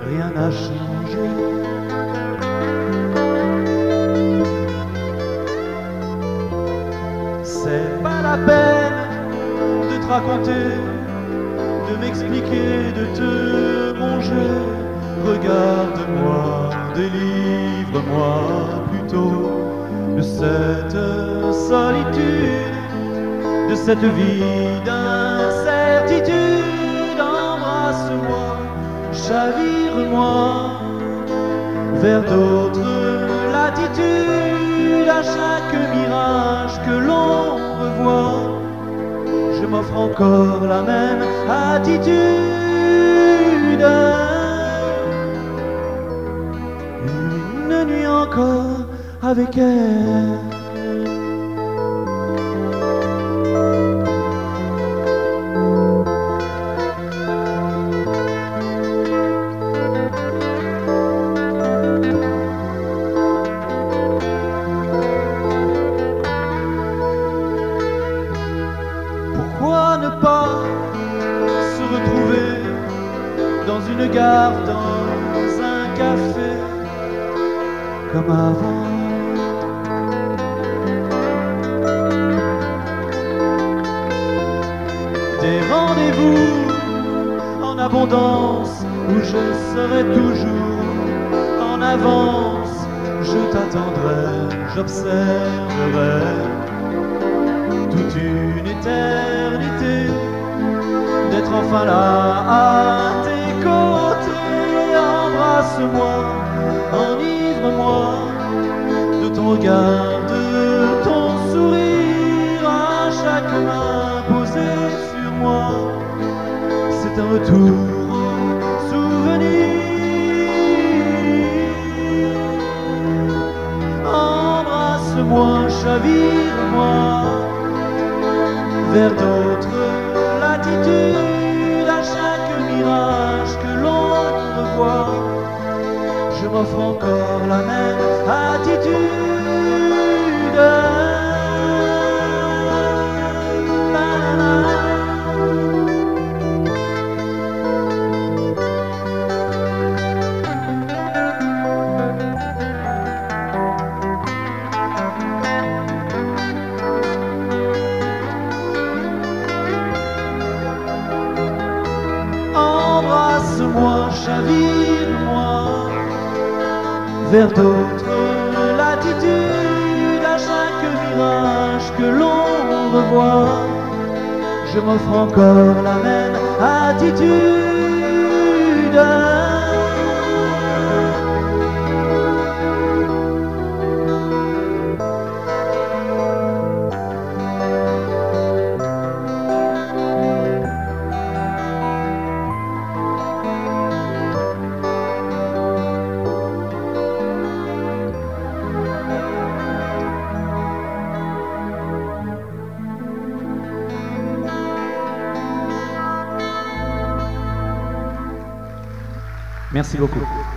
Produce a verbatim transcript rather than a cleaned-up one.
rien n'a changé. C'est pas la peine de te raconter, de m'expliquer, de te manger. Regarde-moi, délivre-moi plutôt de cette solitude, de cette vie d'incertitude. Embrasse-moi, chavire-moi vers d'autres latitudes. À chaque mirage que l'on revoit, je m'offre encore la même attitude. Une nuit encore avec elle. Pourquoi ne pas se retrouver dans une gare, dans un café, comme avant? Des rendez-vous en abondance où je serai toujours en avance. Je t'attendrai, j'observerai toute une éternité d'être enfin là à tes côtés. Embrasse-moi, enivre-moi de ton regard, de ton sourire. À chaque main posée sur moi, c'est un retour au souvenir. Embrasse-moi, chavire-moi vers d'autres latitudes. À chaque mirage que l'on revoit, je m'offre encore la même attitude. Embrasse-moi, chavire-moi vers d'autres latitudes. À chaque mirage que l'on revoit, je m'offre encore la même attitude. Merci beaucoup.